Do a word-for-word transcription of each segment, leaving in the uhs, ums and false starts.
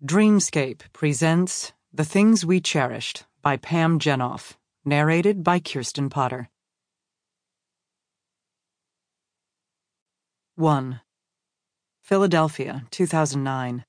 Dreamscape presents The Things We Cherished by Pam Jenoff, narrated by Kirsten Potter. one. Philadelphia, two thousand nine.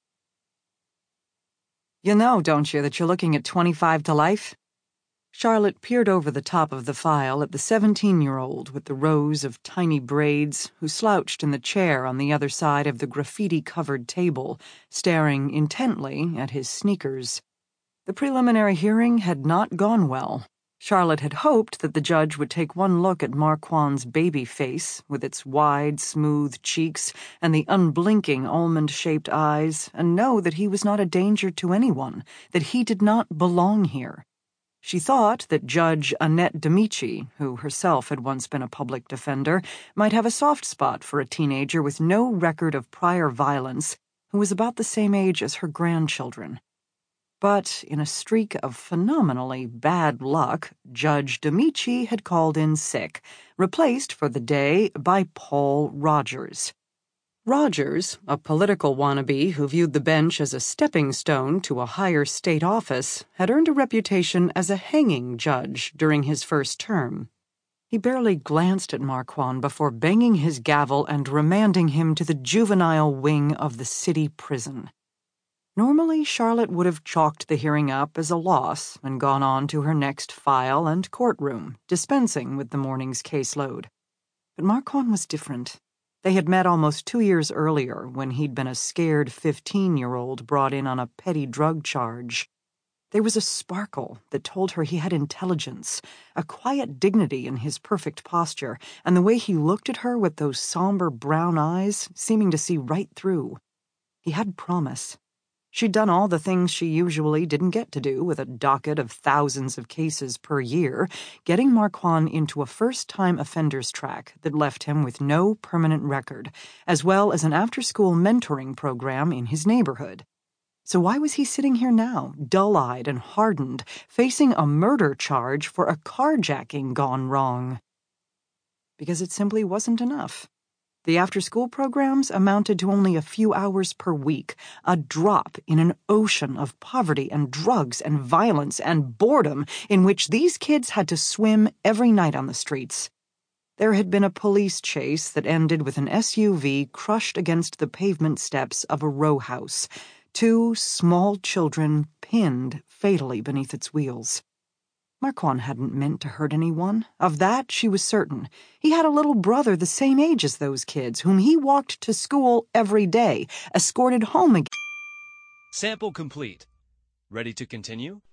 You know, don't you, that you're looking at twenty-five to life? Charlotte peered over the top of the file at the seventeen-year-old with the rows of tiny braids who slouched in the chair on the other side of the graffiti-covered table, staring intently at his sneakers. The preliminary hearing had not gone well. Charlotte had hoped that the judge would take one look at Marquand's baby face, with its wide, smooth cheeks and the unblinking almond-shaped eyes, and know that he was not a danger to anyone, that he did not belong here. She thought that Judge Annette D'Amici, who herself had once been a public defender, might have a soft spot for a teenager with no record of prior violence who was about the same age as her grandchildren. But in a streak of phenomenally bad luck, Judge D'Amici had called in sick, replaced for the day by Paul Rogers. Rogers, a political wannabe who viewed the bench as a stepping stone to a higher state office, had earned a reputation as a hanging judge during his first term. He barely glanced at Marquand before banging his gavel and remanding him to the juvenile wing of the city prison. Normally, Charlotte would have chalked the hearing up as a loss and gone on to her next file and courtroom, dispensing with the morning's caseload. But Marquand was different. They had met almost two years earlier when he'd been a scared fifteen-year-old brought in on a petty drug charge. There was a sparkle that told her he had intelligence, a quiet dignity in his perfect posture, and the way he looked at her with those somber brown eyes, seeming to see right through. He had promise. She'd done all the things she usually didn't get to do with a docket of thousands of cases per year, getting Marquand into a first-time offenders track that left him with no permanent record, as well as an after-school mentoring program in his neighborhood. So why was he sitting here now, dull-eyed and hardened, facing a murder charge for a carjacking gone wrong? Because it simply wasn't enough. The after-school programs amounted to only a few hours per week, a drop in an ocean of poverty and drugs and violence and boredom in which these kids had to swim every night on the streets. There had been a police chase that ended with an S U V crushed against the pavement steps of a row house, two small children pinned fatally beneath its wheels. Marquand hadn't meant to hurt anyone. Of that she was certain. He had a little brother the same age as those kids, whom he walked to school every day, escorted home again. Sample complete. Ready to continue?